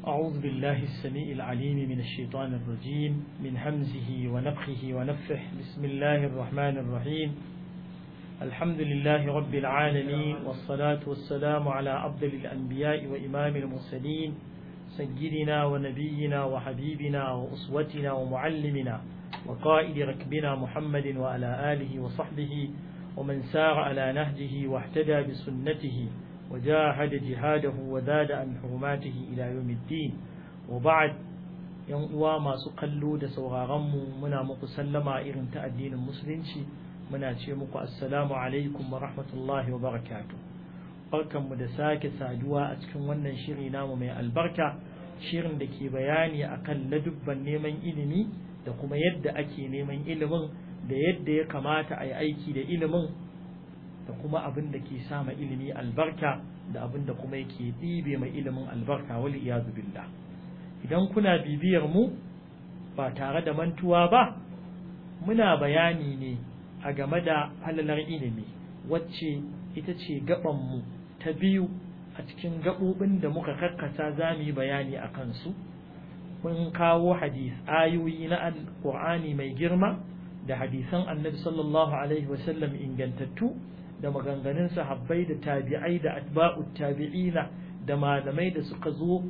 أعوذ بالله السميع العليم من الشيطان الرجيم من همزه ونفخه ونفه بسم الله الرحمن الرحيم الحمد لله رب العالمين والصلاة والسلام على أفضل الأنبياء وإمام المرسلين سيدنا ونبينا وحبيبنا وأسوتنا ومعلمنا وقائد ركبنا محمد وعلى آله وصحبه ومن سار على نهجه واهتدى بسنته وجاهد جهاده وزاد عن حرماته إلى يوم الدين وبعد ينقوى ما سقلوا دا سوغاغمو منا مقسلما إرن تأدين المسلمين منا تشيمكو السلام عليكم ورحمة الله وبركاته barkan mu da sake saduwa a cikin wannan shiri namu mai albarka shirin da ke bayani akan ladubban neman ilimi da kuma yadda ake neman ilimin da yadda ya kamata a yi aiki da ilimin da kuma abin da ke sama ilimi albarka da abin da kuma yake ɗibe mai ilimin albarka wal iyazu billah idan kuna bibiyar mu ba tare da mantuwa ba muna bayani ne a game da halalar ilimi wacce ita ce gaban mu ta biyu a cikin gabobin da muka karkata zamu yi bayani akan su mun kawo ayoyi na alqur'ani mai girma da hadisan annabi sallallahu alaihi wasallam ingantattu da maganganun sahabbai da tabi'ai da atba'ut tabi'ina da malamai da suka zo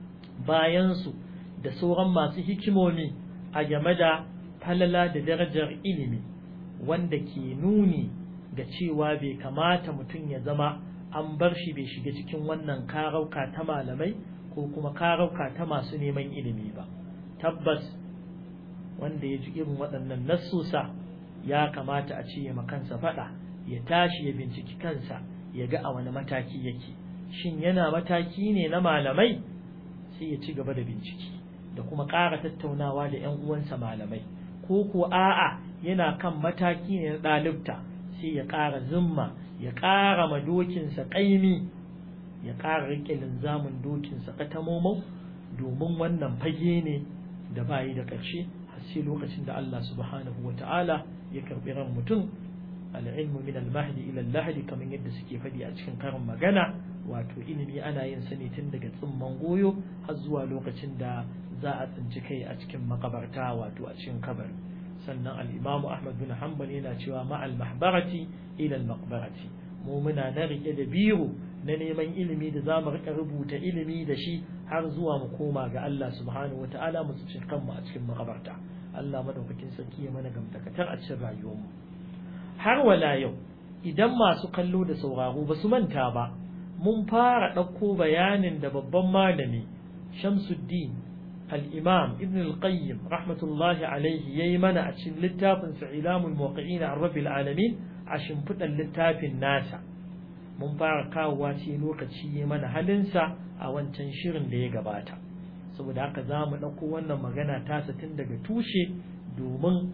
bayan su da sauran masu hikimomi a game da falala da darajar ilimi wanda ke nuni ga cewa bai kamata mutum ya zama an bar shi bai shiga cikin wannan karauka ta malamai ko kuma karauka ta masu neman ilimi ba tabbas wanda ya ji irin waɗannan nassusa ya kamata a ce ya makansa faɗa ya tashi ya binciki kansa ya ga a wani mataki yake shin yana mataki ne na malamai sai ya ci gaba da bincike da kuma ƙara tattaunawa da ƴan uwansa malamai ko ko a'a yana kan mataki ne na ɗalibta sai ya ƙara zumma ya ƙara ma dokinsa ƙaimi ya ƙara riƙe linzamin dokinsa ƙatamomau domin wannan fage ne da bayi da ƙarshe har sai lokacin da Allah subhanahu wata'ala ya karɓi ran mutum al'ilmu min al-mahdi ila al-lahdi kamar yadda suke faɗi a cikin karin magana wato ilimi ana yin sa ne tun daga tsimman goyo har zuwa lokacin da za a tsinci kai a cikin makabarta wato a cikin kabari sannan al-imamu Ahmad bin Hanbal yana cewa ma'al mahbarati ila al-maqbarati mu muna na rike da biro na neman ilimi da zamu rika rubuta ilimi da shi har zuwa mu koma ga Allah subhanahu wataala mu tsinci kanmu a cikin makabarta Allah madaukakin sarki ya mana gamtakatar a cikin rayuwarmu har wala yau idan masu kallo da sauraro ba su manta ba mun fara ɗauko bayanin da babban malami Shamsuddin al-Imam Ibn al-Qayyim rahmatullahi alaihi yayi mana a cikin littafin sa Ilamul Muwaqqi'in an Rabbil Alamin a shimfiɗan littafin nasa mun fara kawowa ce lokaci yayi mana halinsa a wancan shirin da ya gabata saboda haka za mu ɗauko wannan magana tasa tun daga tushe domin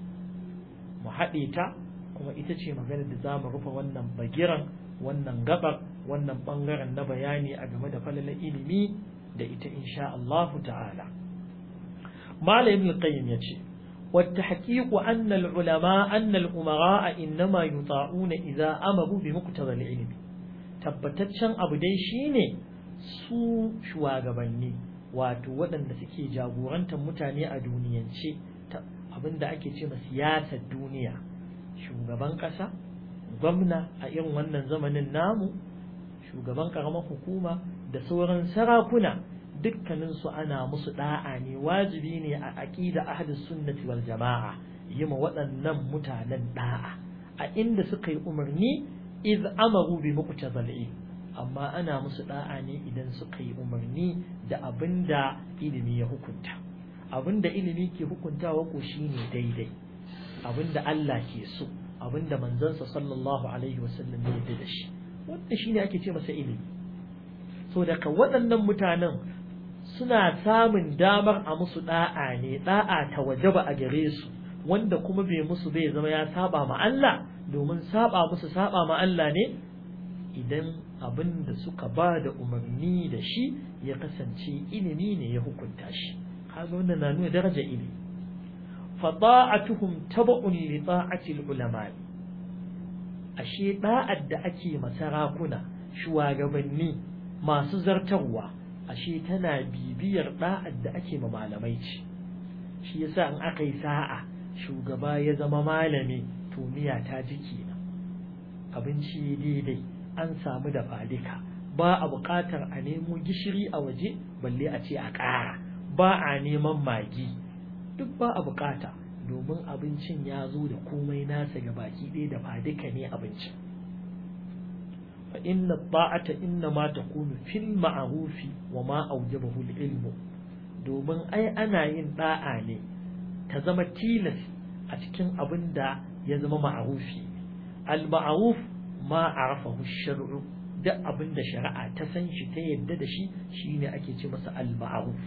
mu haɗe ta kuma ita ce magana da za mu rufe wannan bagiran wannan gabar wannan bangaren na bayani a game da falalar ilimi da ita insha Allah ta'ala Malam Ibn Qayyim yace والتحقيق أن العلماء أن الأمراء إنما يطاعون إذا أمروا بمقتضى العلم tabbataccen abu dai shine su shugabanni wato waɗanda suke jagorantar mutane a duniyance abinda ake ce siyasar duniya shugaban ƙasa gwamna a irin wannan zamanin namu shugaban ƙaramar hukuma da sauran sarakuna dukkaninsu ana musu da'a ne wajibi ne a aqida ahlus sunnati wal jama'a yima waɗannan mutanen da'a a inda suka yi umarni iz amaru bi muqtadal amma ana musu da'a ne idan suka yi umarni da abinda ilimi ya hukunta abinda ilimi ke hukuntawa ko shine daidai abinda Allah ke so abinda manzansa sallallahu alaihi wasallam ya yarda da shi wanda shine ake ce masa ilimi so daga waɗannan mutanen suna samun damar a musu da'a ne da'a ta wajaba a gare su wanda kuma bai musu bai zama ya saba ma Allah domin saba musu saba ma Allah ne idan abinda suka ba da umarni da shi ya kasance ilimi ne ya hukunta shi kaga wannan na nuna daraja ilimi فطاعتهم تبع لطاعة العلماء ashe da'ad da ake masarakuna shugabanni masu zartarwa ashe tana bibiyar da'ar da ake ma malamai ce. Shi yasa in aka yi sa'a shugaba ya zama malami to miya ta ji kenan, abinci daidai, an samu da fadika, ba a buƙatar a nemo gishiri a waje balle a ce a ƙara, ba a neman magi, duk ba a buƙata, domin abincin ya zo da komai nasa ga baki ɗaya da fadika ne abincin. fa inna ta'ata inna ma takunu fil ma'rufi wa ma awjabahu al-ilm, domin ai ana yin da'a ne ta zama tilas a cikin abin da ya zama ma'rufi. Al-ma'ruf ma arafahu ash-shar'u, duk abin da shari'a ta san shi ta yadda da shi shine ake ce masa al-ma'ruf.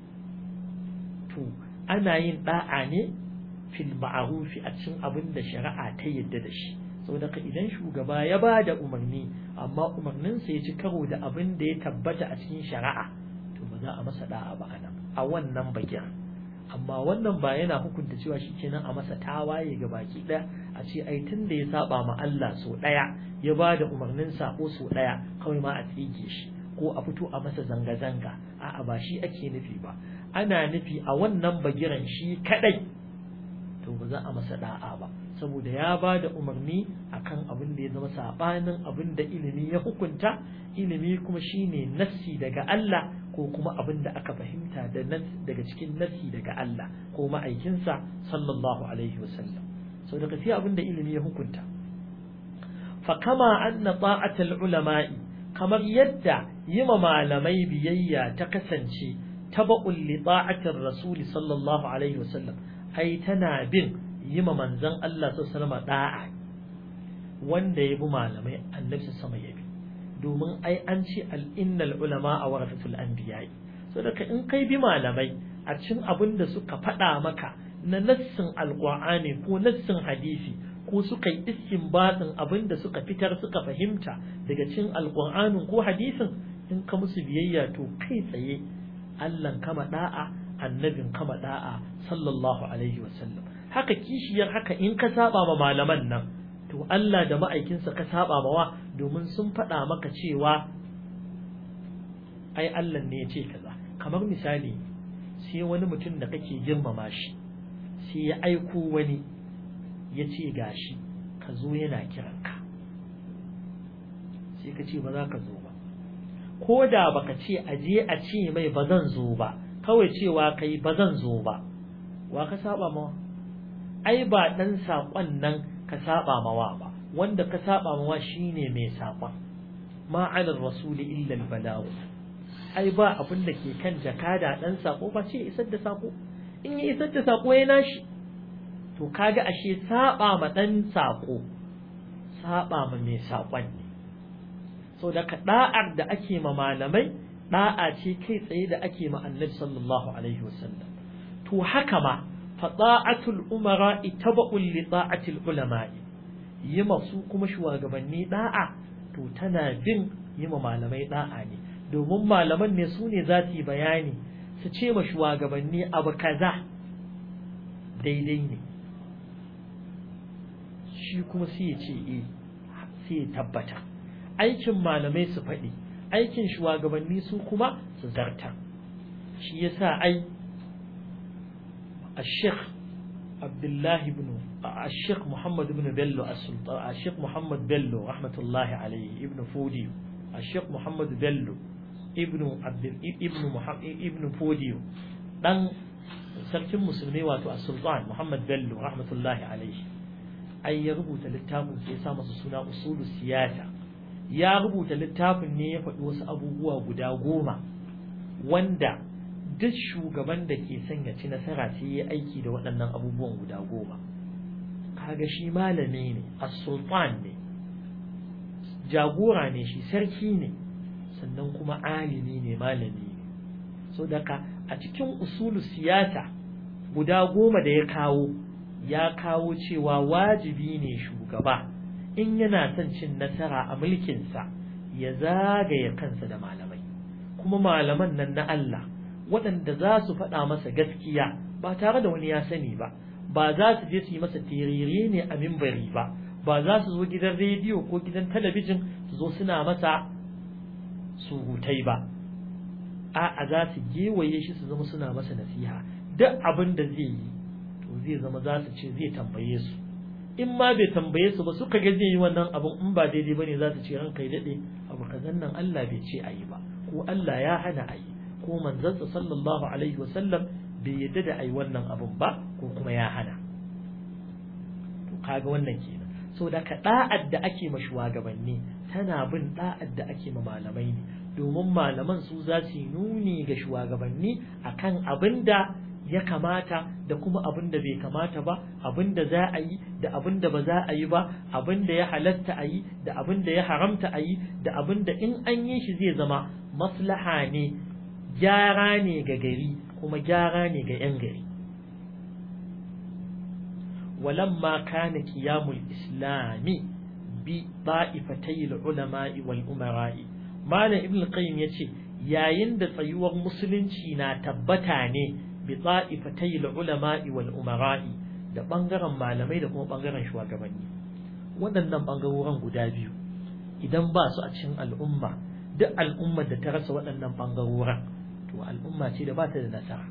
To ana yin da'a ne fil ma'rufi a cikin abin da shari'a ta yadda da shi. Saboda idan shugaba ya ba da umarni amma umarninsa ya ci karo da abin da ya tabbata a cikin shari'a, to ba za a masa da'a ba a wannan bagiran. Amma wannan ba yana hukunta cewa shikenan a masa tawaye ga baki ɗaya, a ce ai tun da ya saba ma Allah so ɗaya, ya ba da umarnin sako so ɗaya, kawai ma a tsige shi ko a fito a masa zanga-zanga. A'a, ba shi ake nufi ba. Ana nufi a wannan bagiran shi kadai to ba za a masa da'a ba, saboda ya ba da umarni akan abin da ya zama sabanin abin da ilimi ya hukunta. Ilimi kuma shine nassi daga Allah, ko kuma abin da aka fahimta daga cikin nassi daga Allah ko ma'aikinsa sallallahu alaihi wasallam. saboda sai abin da ilimi ya hukunta. fa kama anna ta'atul ulama'i, kamar yadda yima malamai biyayya ta kasance taba'ul li ta'atir rasul sallallahu alaihi wasallam, ai tana bin yima manzon Allah sallallahu alaihi wasallam da'a, wanda ya bi malamai annabi sama ya bi, domin ai an ce al-innal ulama a warasatul anbiya'i. saboda in kai bi malamai a cikin abin da suka faɗa maka na nassin alqur'ani ko nassin hadisi, ko suka yi istinbatin abin da suka fitar suka fahimta daga cikin alqur'anin ko hadisin, in ka musu biyayya to kai tsaye Allahn kama da'a, annabin kama da'a sallallahu alaihi wasallam. Haka kishiyar haka, in ka saba ma malaman nan to Allah da ma'aikinsa ka saba mawa, domin sun faɗa maka cewa ai Allah ne ya ce kaza. Kamar misali, sai wani mutum da kake girmama shi sai ya aiko wani ya ce gashi ka zo yana kiranka, sai ka ce ba za ka zo ba, ko da baka ce aje a ce mai ba zan zo ba, kawai cewa kai ba zan zo ba, wa ka saba mawa? Ai ba dan saƙon nan ka saba mawa ba, wanda ka saba mawa shine mai saƙon. ma 'ala rasuli illa al-balagh, ai ba abin da ke kan jakada dan saƙo ba ce isar da saƙo. In ya isar da saƙo ya nashi, to kaga ashe saba ma dan saƙo saba ma mai saƙon ne. so daga da'ar da ake ma malamai da'a ce kai tsaye da ake ma annabi sallallahu alaihi wasallam. to haka ma fa ta'atul umara ittaba'u li ta'atil ulama, yima su kuma shugabanni da'a to tana bin yima malamai da'a ne, domin malaman ne su ne za su yi bayani su ce ma shugabanni abu kaza daidai ne, shi kuma sai ya ce sai ya tabbata. Aikin malamai su faɗi, aikin shugabanni su kuma su zarta. shi yasa ai الشيخ عبد الله بن الشيخ محمد بن بيلو السلطان، الشيخ محمد بيلو رحمة الله عليه ابن فوديو، الشيخ محمد بيلو ابن فوديو دان sarkin musulmi wato as-sultan Muhammad Bello rahmatullahi alaihi, ai ya rubuta littafin sai ya sa masa suna usulus siyasa. ya rubuta littafin ne ya faɗi wasu abubuwa guda 10 wanda duk shugaban da ke son ya ci nasara sai ya aiki da waɗannan abubuwan guda 10. kaga shi malami ne, as-sultan ne, jagora ne, shi sarki ne, sannan kuma alimi ne, malami ne. so daga a cikin usulu siyasa guda 10 da ya kawo cewa wajibi ne shugaba in yana son cin nasara a mulkinsa ya zagaye kansa da malamai, kuma malaman nan na Allah waɗanda za su faɗa masa gaskiya ba tare da wani ya sani ba, ba za su je su yi masa tirire ne a mimbari ba, ba za su zo gidan rediyo ko gidan talabijin su zo suna masa surutai ba. a'a za su gewaye shi su zama suna masa nasiha duk abin da zai yi to zai zama za su ce zai tambaye su in ma bai tambaye su ba suka ga zai yi wannan abin in ba daidai bane za su ce ranka ya dade abu kazan nan Allah bai ce ayi ba ko Allah ya hana ayi ko manzansa sallallahu alaihi wasallam bai yadda da ayi wannan abin ba ko kuma ya hana to kaga wannan kenan so da ka da'ad da ake ma shugabanni tana bin da'ad da ake ma malamai ne domin malaman su za su yi nuni ga shugabanni akan abin da ya kamata da kuma abin da bai kamata ba abin da za a yi da abin da ba za a yi ba abin da ya halatta a yi da abin da ya haramta a yi da abin da in an yi shi zai zama maslaha ne gyara ne ga gari kuma gyara ne ga 'yan gari walamma kana qiyamul islami bi ta'ifatay al-ulama'i wal umara'i malam ibn al-qayyim yace yayin da tsayuwar musulunci na tabbata ne bi ta'ifatay al-ulama'i wal umara'i da bangaren malamai da kuma bangaren shugabanni waɗannan bangarorin guda biyu idan ba su a cikin al'umma duk al'ummar da ta rasa waɗannan bangarorin to al'umma ce da ba ta da nasara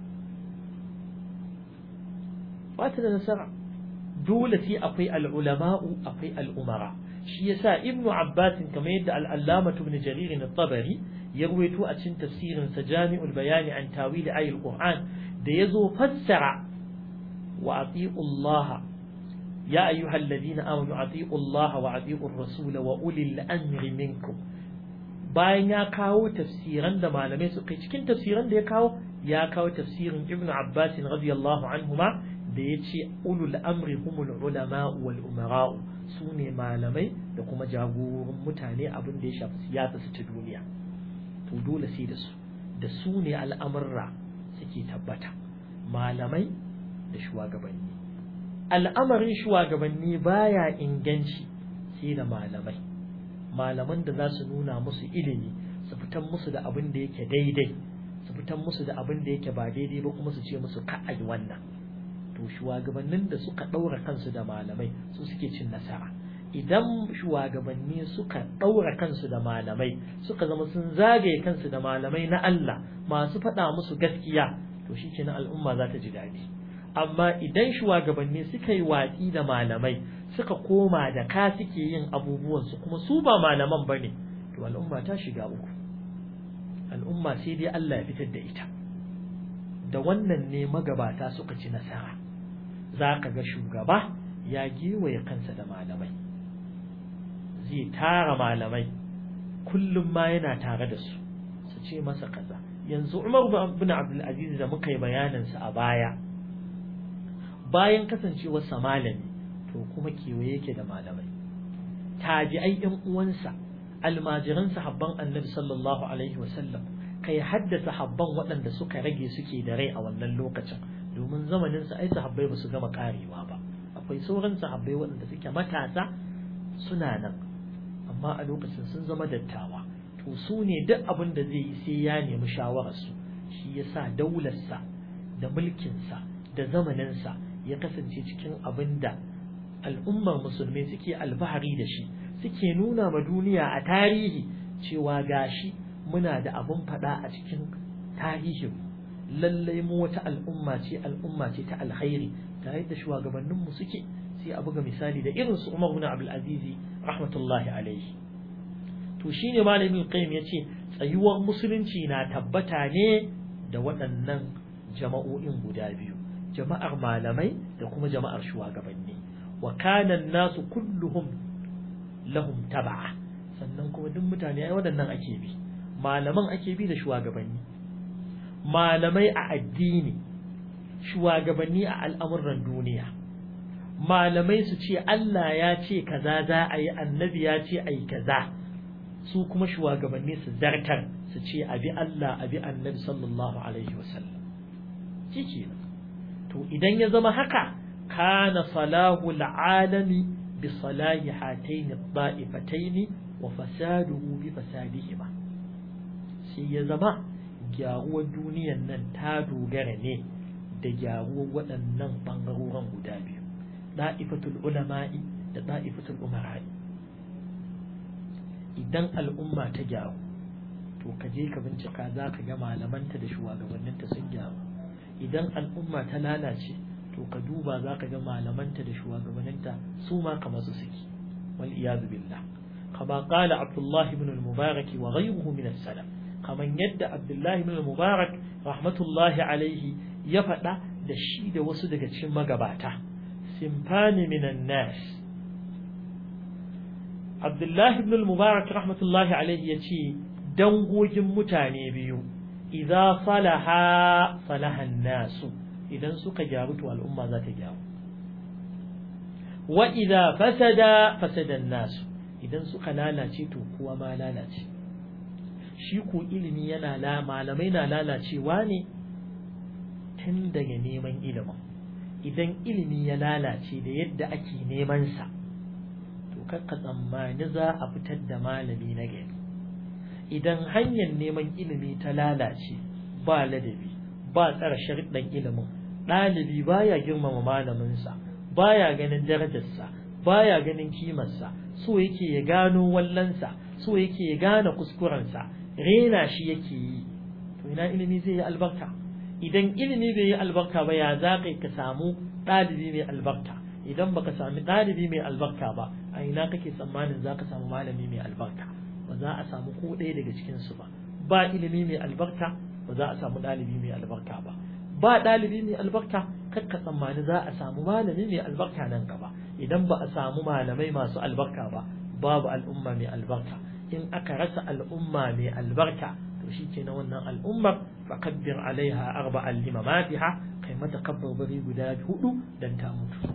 ba ta da nasara dole sai akwai al'ulama'u akwai al'umara shi yasa ibnu abbas kamar yadda al-allama ibn jarir at-tabari ya ruwaito a cikin tafsirin sa jami'ul bayani an tawil ayatul qur'an da yazo fassara wa ati'u Allah ya ayyuhalladhina amanu ati'u Allah wa ati'u ar-rasul wa ulil amri minkum bayan ya kawo tafsiran da malamai suka cikin tafsiran da ya kawo tafsirin ibnu abbas radiyallahu anhuma da yace ulul amri humul ulama wal umara su ne malamai da kuma jagororin mutane abin da ya shafi siyasa su ta duniya to dole sai da su ne al'amurra suke tabbata malamai da shugabanni al'amarin shugabanni baya inganci sai da malamai malaman da za su nuna musu ilimi su fitan musu da abin da yake daidai su fitan musu da abin da yake ba daidai ba kuma su ce musu ka'ai wannan to shugabannin da suka ɗaura kansu da malamai su suke cin nasara idan shugabanni suka ɗaura kansu da malamai suka zama sun zagaye kansu da malamai na Allah masu faɗa musu gaskiya to shi kenan al'umma za ta ji daɗi amma idan shugabanni suka yi watsi da malamai suka koma da ka suke yin abubuwansu kuma su ba malaman bane to al'umma ta shiga uku al'umma sai dai Allah ya fitar da ita da wannan ne magabata suka ci nasara za ka ga shugaba ya gewaye kansa da malamai zai tara malamai kullum ma yana tare da su su ce masa kaza yanzu Umar bin Abdul Aziz da muka yi bayaninsa a baya bayan kasancewarsa malami to kuma kewaye yake da malamai tabi'ai ɗan uwansa almajiran sahabban annabi sallallahu alaihi wasallam kai haddasa sahabban waɗanda suka rage suke da rai a wannan lokacin domin zamanin sa ai sahabbai ba su gama karewa ba akwai sauran sahabbai waɗanda suke matasa suna nan amma a lokacin sun zama dattawa to su ne duk abin da zai yi sai ya nemi shawararsu shi yasa daularsa da mulkinsa da zamaninsa ya kasance cikin abin da al'ummar musulmai suke alfahari da shi suke nuna ma duniya a tarihi cewa gashi muna da abin fada a cikin tarihin lallai mu wata al'umma ce ta alkhairi tare da shugabanninmu suke sai a buga misali da irin su Umar ibn Abdul Aziz rahmatullahi alaihi to shine malamin Qayyim yace tsayuwar musulunci na tabbata ne da waɗannan jama'o'in guda biyu jama'ar malamai da kuma jama'ar shugabanni wa kana an-nasu kulluhum lahum tab'a sannan kuma duk mutane ai waɗannan ake bi malaman ake bi da shugabanni malamai a addini shugabanni a al'amuran duniya malamai su ce Allah ya ce kaza za a yi annabi ya ce ai kaza su kuma shugabanni su zartar su ce abi Allah abi annabi sallallahu alaihi wasallam kike to idan ya zama haka kana salahu al'alami bi salahi hatayn ad-da'ifatayn wa fasaduhu bi fasadihima sai ya zama gyaruwar duniyar nan ta dogara ne da gyaruwar waɗannan bangarorin guda biyu da'ifatul ulama'i da da'ifatul umara'i idan al'umma ta gyaru to ka je ka bincika za ka ga malamanta da shugabanninta sun gyaru. Idan al'umma ta lalace to ka duba za ka ga malamanta da shugabanninta su ma kamar su suke, wal iyadu billah. kama qala Abdullah ibn al-Mubarak wa ghayruhu min as-salaf, kaman yadda Abdullah ibn al-Mubarak rahmatullahi alayhi ya faɗa da shi da wasu daga cikin magabata. Simfani minan nas, Abdullah ibn al-Mubarak rahmatullahi alayhi yace dangogin mutane biyu, idza salaha salaha an-nas, idan suka gyaru to al'umma za ta gyaru. Wa idza fasada fasada an-nas, idan suka lalace to kuwa ma lalace. Shi ko ilimi yana malamai na lalacewa ne tun daga neman ilimin. Idan ilimi ya lalace da yadda ake neman sa, to kakka tsammani za a fitar da malami na gari. Idan hanyar neman ilimi ta lalace, ba ladabi, ba tsara sharuɗan ilimin, ɗalibi baya girmama malaminsa, baya ganin darajarsa, baya ganin kimarsa, so yake ya gano wallansa, so yake ya gane kuskurensa, rena shi yake yi, to ina ilimi zai yi albarka? Idan ilimi bai yi albarka ba, ya za ka samu ɗalibi mai albarka? Idan baka sami ɗalibi mai albarka ba, a ina kake tsammanin za ka samu malami mai albarka? Ba za a samu ko ɗaya daga cikinsu ba. Ba ilimi mai albarka, ba za a samu ɗalibi mai albarka ba. Ba ɗalibi mai albarka, kakka tsammani za a samu malami mai albarka nan gaba. Idan ba a samu malamai masu albarka ba, babu al'umma mai albarka. In aka rasa al'umma mai albarka, to shi ke na wannan al'ummar fakabbir alaiha arba'an limamatiha, kai mata kabbar bari guda 4 dan ta mutu.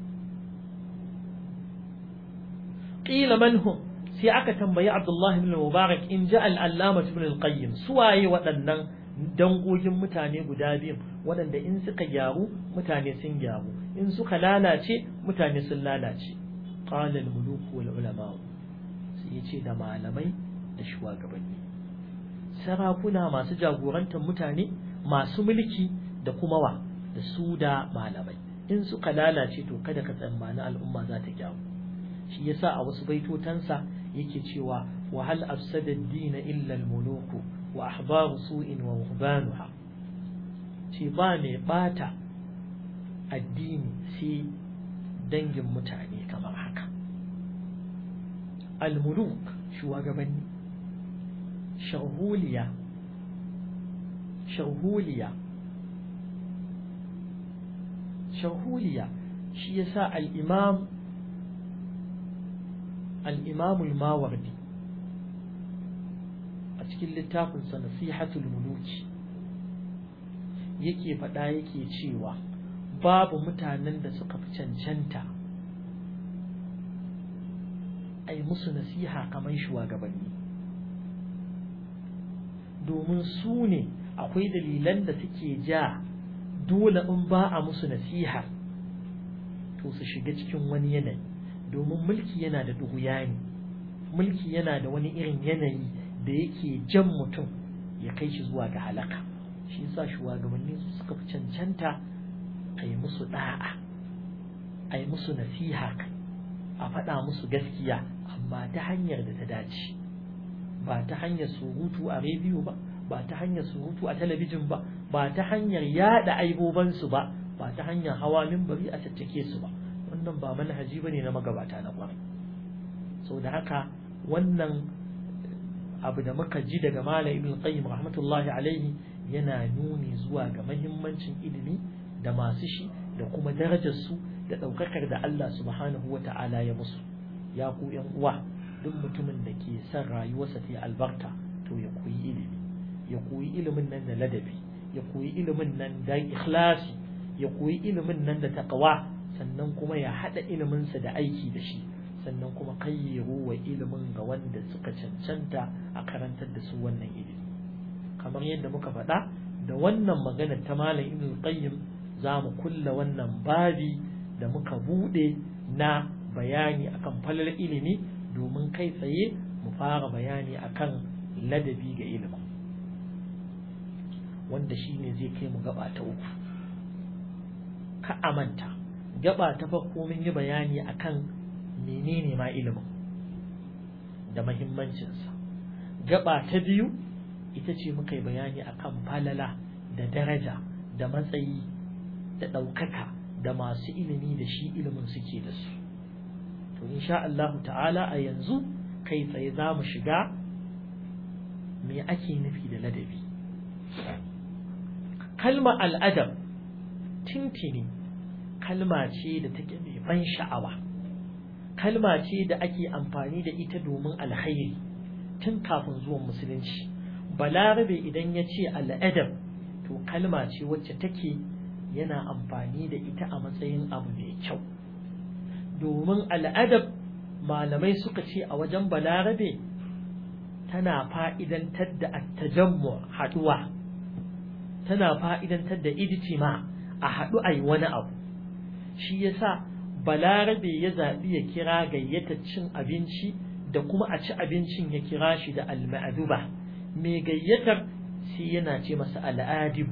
Qila man hum, sai aka tambayi Abdullah ibn Mubarak in ja al-Allama ibn al-Qayyim, suwaye waɗannan dangogin mutane guda biyu waɗanda in suka gyaru mutane sun gyaru, in suka lalace mutane sun lalace. Qala al-muluk wal ulama, sai yace da malamai da shugabanni, sarakuna masu jagorantar mutane, masu mulki da kuma da su da malamai. In suka lalace to kada ka tsammani al'umma za ta gyaru. Shi yasa a wasu baitotansa yake cewa wa hal afsada ad-din illa al-muluk wa ahbaru su'in wa ruhbanuha, ce ba mai bata addini sai dangin mutane kamar haka. Al-muluk shugabanni, sharhuliya shi yasa al-imam al-Mawardi a cikin littafin sa Nasihatul Muluki yake faɗa yake cewa babu mutanen da suka fi cancanta ai musu nasiha kamar shugabanni, domin su ne akwai dalilan da suke ja dole in ba a musu nasiha to su shiga cikin wani yanayi, domin mulki yana da duguyani, mulki yana da wani irin yanayi da yake jan mutum ya kai shi zuwa ga halaka. Shi yasa shugabanni su suka fi cancanta a yi musu da'a, a yi musu nasiha, a faɗa musu gaskiya, amma ta hanyar da ta dace, ba ta hanyar surutu a rediyo ba, ba ta hanyar surutu a talabijin ba, ba ta hanyar yada aibobansu ba, ba ta hanyar hawa minbari a caccake su ba. Wannan ba manhaji bane na magabata na kwarai. So da haka wannan abu da muka ji daga Malam Ibn Qayyim rahmatullahi alaihi yana nuni zuwa ga muhimmancin ilimi da masu shi da kuma darajar su da daukakar da Allah subhanahu wata'ala ya musu. Ya ku yan uwa, duk mutumin da ke son rayuwarsa ta yi albarka to ya koyi ilimi, ya koyi ilimin nan da ladabi, ya koyi ilimin nan da ikhlasi, ya koyi ilimin nan da taqwa, sannan kuma ya hada iliminsa da aiki da shi, sannan kuma kayyaru wa ilimin ga wanda suka cancanta a karantar da su wannan ilimi. Kamar yadda muka faɗa, da wannan magana ta Malam Ibn Qayyim za mu kulla wannan babi da muka bude na bayani akan falal ilimi, domin kai tsaye mu fara bayani akan ladabi ga ilimin, wanda shine zai kai mu gaba ta uku. Ka amanta, gaba ta farko mun yi bayani akan menene ma ilimin da muhimmancinsa. Gaba ta biyu ita ce muka yi bayani akan falala da daraja da matsayi da ɗaukaka da masu ilimi da shi ilimin suke da su. To insha Allah ta'ala a yanzu kai tsaye za mu shiga me ake nufi da ladabi. Kalma al'adab tintini kalma ce da take mai ban sha'awa, kalma ce da ake amfani da ita domin alkhairi tun kafin zuwan musulunci. Balarabe idan ya ce al'adab to kalma ce wacce take yana amfani da ita a matsayin abu mai kyau, domin al'adab malamai suka ce a wajen balarabe tana fa'idantar da attajammu haɗuwa, tana fa'idantar da ijtima a haɗu a yi wani abu. Shi yasa balarabe ya zaɓi ya kira gayyatar cin abinci da kuma a ci abincin ya kira shi da al-ma'duba, mai gayyatar sai yana ce masa al'adibu.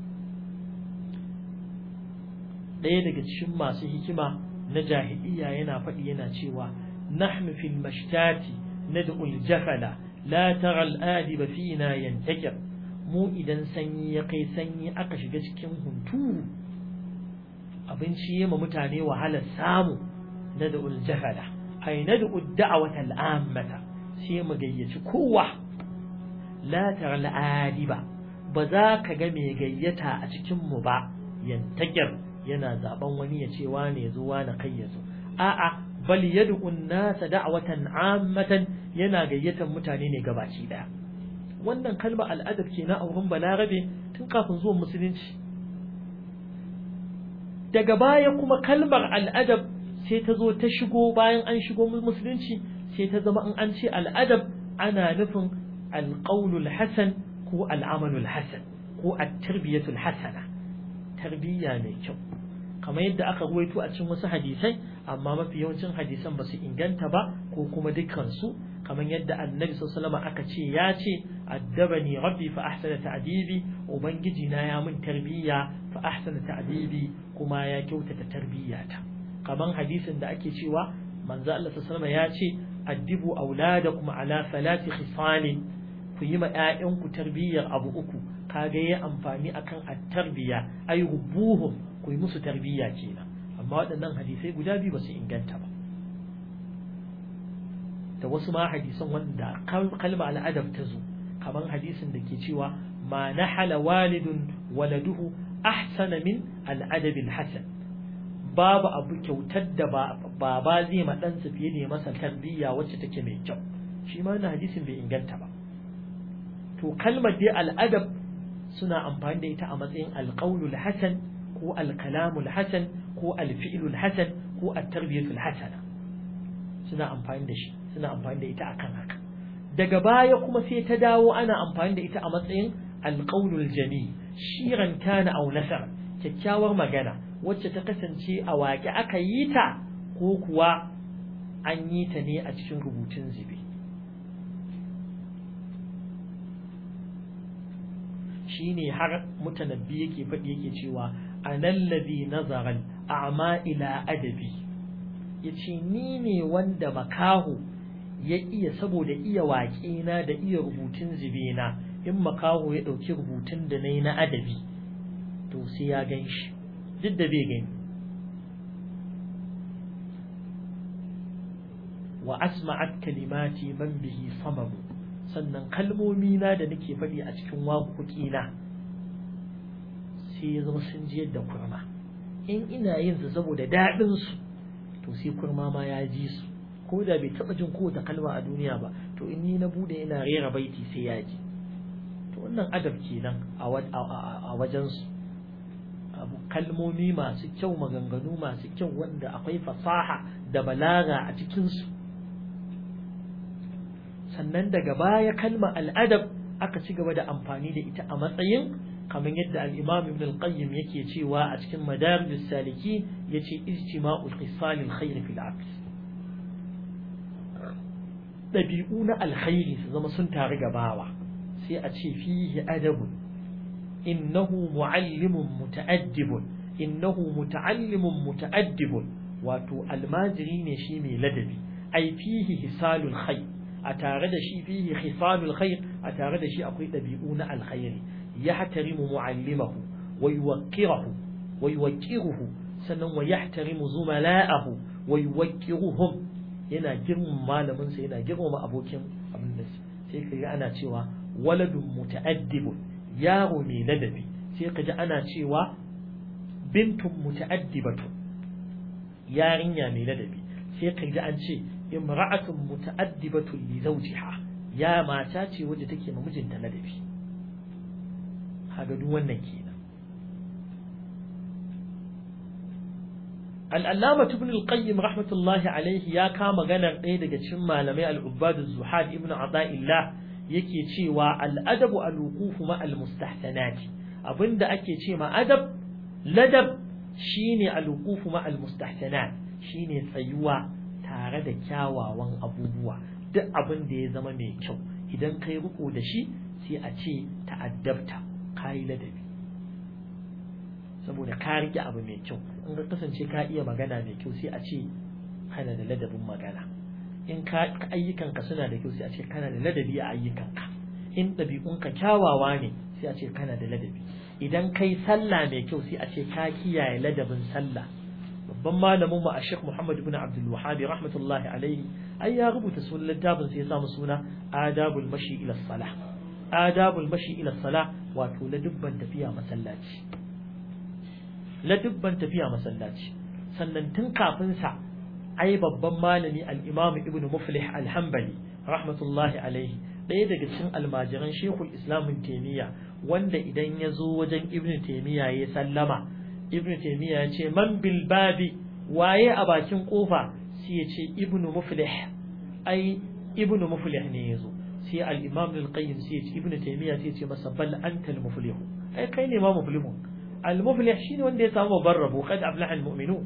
ɗaya daga cikin masu hikima na jahiliya yana faɗi yana cewa nahnu fil mashtati nad'u al-jafala la tara al-adiba fina yantakir. Mu idan sanyi ya kai sanyi aka shiga cikin hunturu, abinci yema mutane wahalar samu, nad'u al-jafala ay nad'u ad-da'wata al-ammata, sai mu gayyaci kowa. La tara al-adiba, ba za ka ga mai gayyata a cikin mu ba, yantakir yana zaben wani ya ce wane zo wane kai ya zo. A'a, bal yad'u an-nasa da'watan 'ammatan, yana gayyatan mutane ne gabaki daya. Wannan kalma al'adab kenan a wurin balarabe tun kafin zuwan musulunci. Daga baya kuma kalmar al'adab sai ta zo ta shigo bayan an shigo musulunci, sai ta zama in an ce al'adab ana nufin alqaulul hasan ko al'amalul hasan ko at-tarbiyatul hasana, tarbiyya mai kyau. Kamar yadda aka ruwaito a cikin wasu hadisai, amma mafi yawancin hadisan ba su inganta ba ko kuma dukkansu, kamar yadda annabi sallallahu alaihi wasallam aka ce ya ce addabani rabbi fa ahsana ta'dibi, ubangiji na ya mun tarbiyya fa ahsana ta'dibi, kuma ya kyautata tarbiyyata. Kamar hadisin da ake cewa manzo Allah sallallahu alaihi wasallam ya ce addibu auladakum ala salati khisalin, ku yi ma ƴaƴanku tarbiyyar abu uku. Kaga yayi amfani akan at-tarbiya ay rubuhum, ku yi musu tarbiyya kenan. Amma waɗannan hadisai guda biyu ba su inganta ba. Da wasu ma hadisan wanda kalma al'adab ta zo, kamar hadisin da ke cewa ma nahala walidun waladuhu ahsana min al'adab al-hasan, babu abu kyautar da baba zai ma ɗansa fiye da masa tarbiyya wacce take mai kyau. Shi ma wannan hadisin bai inganta ba. To kalmar dai al'adab suna amfani da ita a matsayin alqaulul hasan ko alkalamul hasan ko alfi'lul hasan ko at-tarbiyatul hasana, suna amfani da shi, suna amfani da ita akan haka. Daga baya kuma sai ta dawo ana amfani da ita a matsayin alqaulul jami', shiran kana aw nasar, kyakkyawar magana wacce ta kasance a waƙe aka yi ta ko kuwa an yi ta ne a cikin rubutun zube. Shine har mutanabbi yake faɗi yake cewa analladhi nazara a'ma ila adabi, yace ni ne wanda makaho ya iya, saboda iya waƙe na da iya rubutun zube na, in makaho ya ɗauki rubutun da nayi na adabi to sai ya gan shi duk da bai gani. Wa asma'at kalimati man bihi samamu, sannan kalmomi na da nake faɗi a cikin waƙoƙi na sai ya zama sun ji yadda kurma, in ina yin su saboda daɗin su to sai kurma ma ya ji su, ko da bai taɓa jin kowace kalma a duniya ba, to in ni na bude ina rera baiti sai ya ji. To wannan adab kenan a wajen su, abu kalmomi masu kyau, maganganu masu kyau wanda akwai fasaha da balaga a cikin su. Sannan daga baya kalma al'adab aka ci gaba da amfani da ita a matsayin, kamar yadda al-Imam Ibn al-Qayyim yake cewa a cikin Madarijus Salikin, yace ijtima'ul khisalil khair fil 'abd, dabi'u na alkhairi su zama sun taru gabawa, sai a ce fihi adabun, innahu mu'allimun muta'addibun, innahu muta'allimun muta'addibun, wato almajiri ne shi mai ladabi. Ai fihi hisalul khair, a tare da shi fihi khisalul khair, a tare da shi akwai ɗabi'u na alkhairi yahtarimu muallimahu wa yuwaqqiruhu sannan wa yahtarimu zumala'ahu wa yuwaqqiruhum yana girmama malamin sa yana girmama abokin abin da sai kaga ana cewa waladun muta'addibun yaro mai ladabi sai kaji ana cewa bintun muta'addibatu yarinya mai ladabi sai kaji an ce imra'atun muta'addibatu li zawjiha ya mata ce wadda take ma mijinta ladabi kaga duk wannan kenan al-allama ibn al-qayyim rahmatullahi alayhi ya kama ganar ɗaya daga cikin malamai al-ubbad az-zuhad ibn ata'illah yake cewa al-adabu al-wuquf ma al-mustahsanati abinda ake ce ma adab ladab shine al-wuquf ma al-mustahsanat shine tsayuwa tare da kyawawan abubuwa duk abin da ya zama mai kyau idan kai riko da shi sai a ce ta'addabta kai ladabi saboda ka rike abu mai kyau in ka kasance ka iya magana mai kyau sai a ce kana da ladabin magana in ka ayyukanka suna da kyau sai a ce kana da ladabi a ayyukanka in ɗabi'unka kyawawa ne sai a ce kana da ladabi idan kai sallah mai kyau sai a ce ka kiyaye ladabin sallah babban malamin mu a Sheikh Muhammad ibn Abdul Wahhab rahmatullahi alaihi ai ya rubuta sunan littafin sai ya samu suna adabul mashi ila salah adabul mashi ila salah wato ladubban tafiya masallaci ladubban tafiya masallaci sannan tun kafin sa ai babban malami al-Imam Ibn Muflih al-Hanbali rahmatullahi alaihi ɗaya daga cikin almajiran Sheikhul Islam Ibn Taymiyyah wanda idan ya zo wajen Ibn Taymiyyah ya sallama Ibn Taymiyyah ya ce man bil babi waye a bakin kofa sai ya ce Ibn Muflih ai Ibn Muflih ne yazo sai al-Imam al-Qayyim sai ya ce Ibn Taymiyyah sai ya ce masa bal anta al-muflih ai kai ne ma muflihun al-muflih shine wanda ya samu babbar rabo kad aflaha al-mu'minun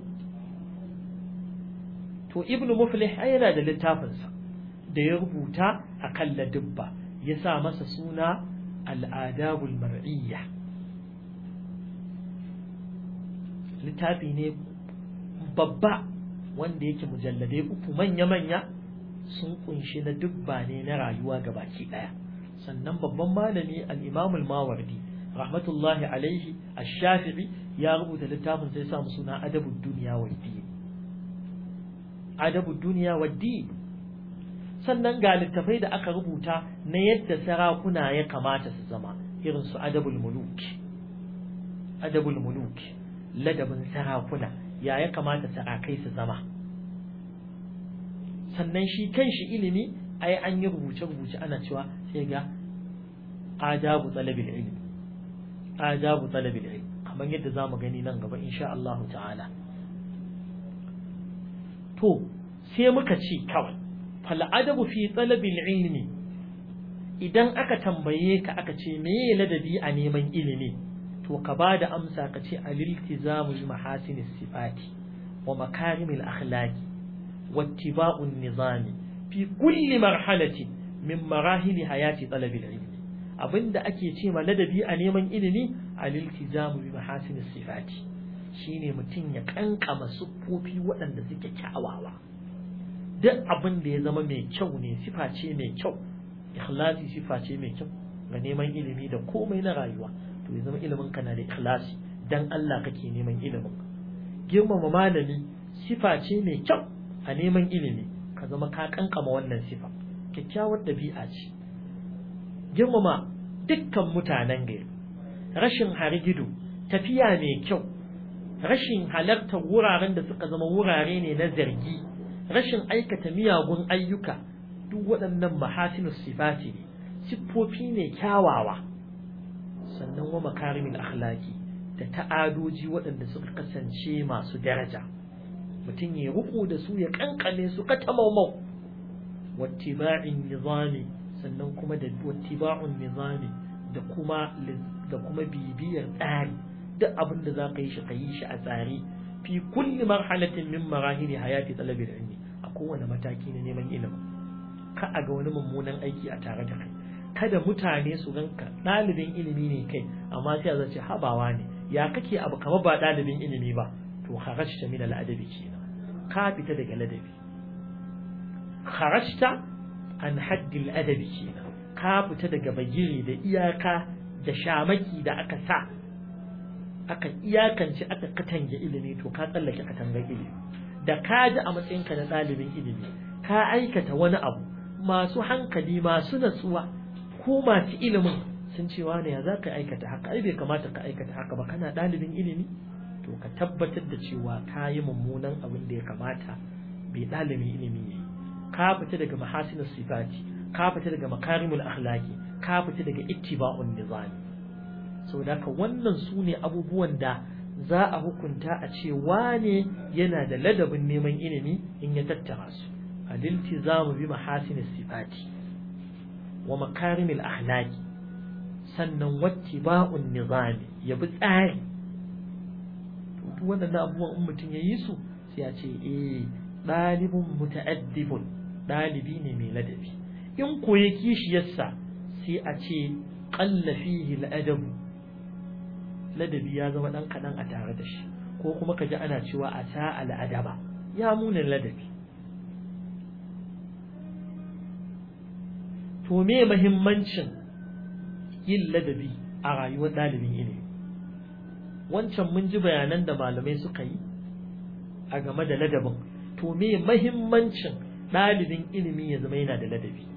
to Ibn Muflih ai yana da littafin sa da ya rubuta akan ladubba ya sa masa suna al-adabul mar'iyya littafi ne babba wanda yake mujalladai uku manya-manya sun kunshi na dubba ne na rayuwa gabaki daya sannan babban malami al-Imam al-Mawardi rahmatullahi alaihi ash-Shafi'i ya rubuta littafin sai sa suna adabud dunya wad-din adabud dunya wad-din sannan ga littafai da aka rubuta na yadda sarakuna ya kamata su zama irin su adabul muluk ladabin sarakuna ya kamata sarakai su zama sannan shi kanshi ilimi ai an yi rubuce-rubuce ana cewa sai ga adabu talabil ilmi kamar yadda zamu gani nan gaba insha Allah ta'ala to sai muka ce kawai fal adabu fi talabil ilmi idan aka tambaye ka aka ce meye ladabi a neman ilimi to ka bada amsa ka ce al-iltizamu bi mahasin sifati wa makarim al-akhlaqi wattiba'u an-nizami fi kulli marhalatin min marahil hayati talab al-ilm abinda ake ce ma ladabi a neman ilimi al-iltizamu bi mahasin sifati shine mutun ya kankama siffofi waɗanda suke kyawawa duk abin da ya zama mai kyau ne sifa ce mai kyau ikhlasi sifa ce mai kyau ga neman ilimi da komai na rayuwa to ya zama ilimin ka na da ikhlasi dan Allah kake neman ilimin girmama malami sifa ce mai kyau a neman ilimi ka zama ka kankama wannan sifa kyakkyawar dabi'a ce girmama dukkan mutanen gari rashin harigido tafiya mai kyau rashin halartar wuraren da suka zama wurare ne na zargi rashin aikata miyagun ayyuka duk waɗannan mahasinus sifati ne siffofi ne kyawawa sannan wa makarimin akhlaqi da ta'adoji waɗanda suka kasance masu daraja mutum ya ruku da su ya kankane su katamau wattiba'in nizami sannan kuma da wattiba'un nizami da kuma bibiyar tsari duk abin da zaka yi shi kayi shi a tsari fi kulli marhalatin min marahili hayati talabil ilmi a kowane mataki na neman ilimi ka a ga wani mummunan aiki a tare da kai kada mutane su ganka ɗalibin ilimi ne kai amma sai a zace habawa ne ya kake abu kamar ba ɗalibin ilimi ba to kharajta min al-adabi kenan ka fita daga ladabi kharajta an haddi al-adabi kenan ka fita daga bagiri da iyaka da shamaki da aka sa aka iyakance aka katange ilimi to ka tsallake katangar ilimi. Da ka ji a matsayinka na ɗalibin ilimi ka aikata wani abu, masu hankali masu natsuwa ko masu ilimin sun ce wane ya za ka aikata haka, ai bai kamata ka aikata haka ba, kana ɗalibin ilimi, to ka tabbatar da cewa ka yi mummunan abin da ya kamata bai ɗalibin ilimi ne. Ka fita daga mahasinus sifati, ka fita daga makarimul akhlaqi, ka fita daga ittiba'un nizami. So da ka wannan su ne abubuwan da za a hukunta a ce wane yana da ladabin neman ilimi in ya tattara su. Al-iltizamu bi mahasinus sifati wa makarimul akhlaqi, sannan wattiba'un nizami, ya bi tsari. To waɗannan abubuwan in mutum ya yi su sai a ce ɗalibun muta'addibun, ɗalibi ne mai ladabi. In ko ya kishiyarsa sai a ce qalla fihi al-adabu, ladabi ya zama dan kadan a tare da shi, ko kuma kaji ana cewa ata al-adaba, ya muna ladabi. To me muhimmancin yin ladabi a rayuwar ɗalibin ilimi? Wancan mun ji bayanan da malamai suka yi a game da ladabin. To me muhimmancin ɗalibin ilimi ya zama yana da ladabi?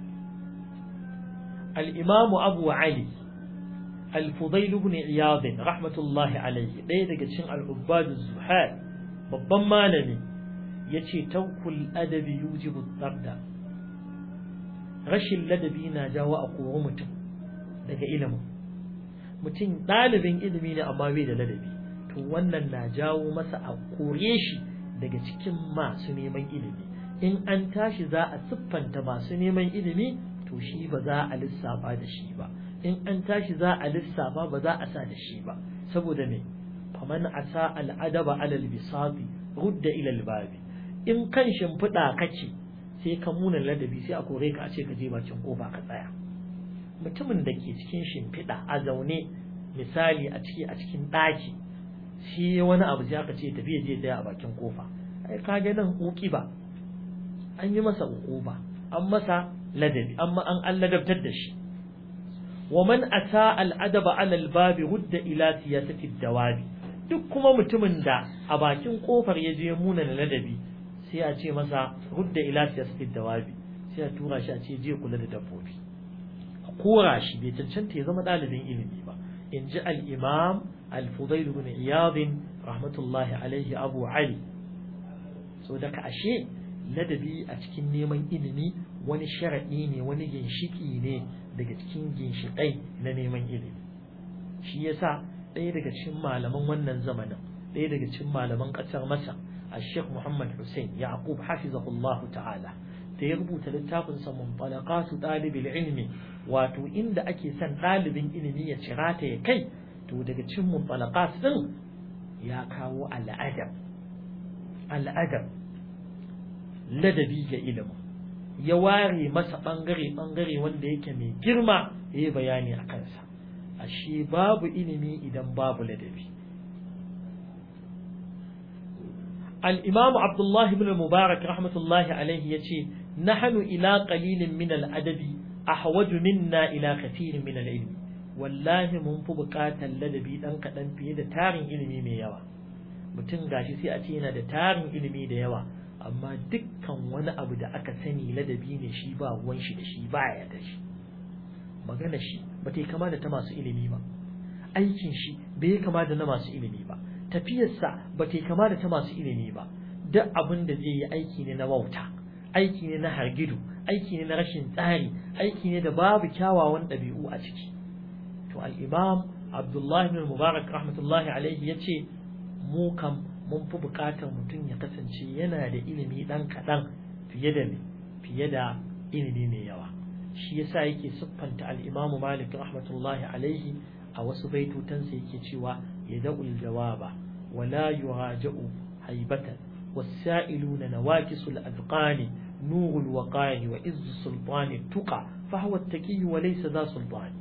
Al-Imam Abu Ali Al-Fudayl ibn Iyad rahmatullahi alayhi, ɗaya daga cikin al-ubbad az-zuhad, babban malami, yace tawkul adabi yujibu ad-darda. Rashin ladabi na jawo a kori mutum daga ilimin. Mutum ɗalibin ilimi ne amma bai da ladabi, to wannan na jawo masa a kore shi daga cikin masu neman ilimi. In an tashi za a siffanta masu neman ilimi, to shi ba za a lissafa da shi ba. In an tashi za a lissafa ba za a sa da shi ba. Saboda me? Faman asa al'adaba alal bisati rudda ila al-babi. In kan shimfiɗa kake sai ka muna ladabi sai a kore ka a ce ka je bakin kofa ka tsaya. Mutumin da ke cikin shimfiɗa a zaune, misali a cikin ɗaki, shi wani abu sai aka ce tafi je tsaya a bakin kofa, ai kage nan ba an yi masa uquba, an masa ladabi, amma an ladabtar da shi. wa man ata al-adaba ala al-babi rudda ila siyasati ad-dawabi. Duk kuma mutumin da a bakin kofar ya je muna ladabi sai a ce masa rudda ila siyasati ad-dawabi, sai a tura shi a ce je kula da dabbobi, a kora shi, bai cancanta ya zama dalibin ilimi ba. In ji al-Imam Al-Fudayl ibn Iyad rahmatullahi alaihi Abu Ali. So daga ashe ladabi a cikin neman ilimi wani sharadi ne, wani ginshiki ne daga cikin ginshiƙai na neman ilimi. Shi yasa ɗaya daga cikin malaman wannan zamanin, ɗaya daga cikin malaman ƙasar Masar, Sheikh Muhammad Hussein Yaqub hafizahullahu ta'ala, da ya rubuta littafin sa Muntalaqatu Talibil Ilmi, wato inda ake son ɗalibin ilimi ya cirata ya kai, to daga cikin muntalaqat din ya kawo al'adab, ladabi ga ilimi. Ya ware masa ɓangare wanda yake mai girma, ya yi bayani a kansa. Ashe babu ilimi idan babu ladabi. Al-Imam Abdullah ibn Mubarak rahmatullahi alaihi yace nahnu ila qalilin min al-adabi ahwaju minna ila kathirin min al-ilmi. Wallahi mun fi buƙatar ladabi dan kaɗan fiye da tarin ilimi mai yawa. Mutum gashi sai a ce yana da tarin ilimi da yawa, amma dukkan wani abu da aka sani ladabi ne shi ba ruwan shi da shi, ba ya da shi. Magana shi ba ta yi kama da ta masu ilimi ba, aikin shi bai yi kama da na masu ilimi ba, tafiyarsa ba ta yi kama da ta masu ilimi ba. Duk abin da zai yi aiki ne na wauta, aiki ne na hargidu, aiki ne na rashin tsari, aiki ne da babu kyawawan ɗabi'u a ciki. To al-Imam Abdullah ibn Mubarak rahmatullahi alaihi yace mu kam mun fi buƙatar mutum ya kasance yana da ilimi ɗan kaɗan fiye da ilimi mai yawa. Shi yasa yake siffanta al-Imam Malik rahmatullahi alaihi a wasu baitutansa yake cewa yada'ul jawaba wala yuraja'u haibatan was-sa'iluna nawakisul adqani nurul waqani wa izzu sultani tuqa fa huwa at-taqi wa laysa za sultani.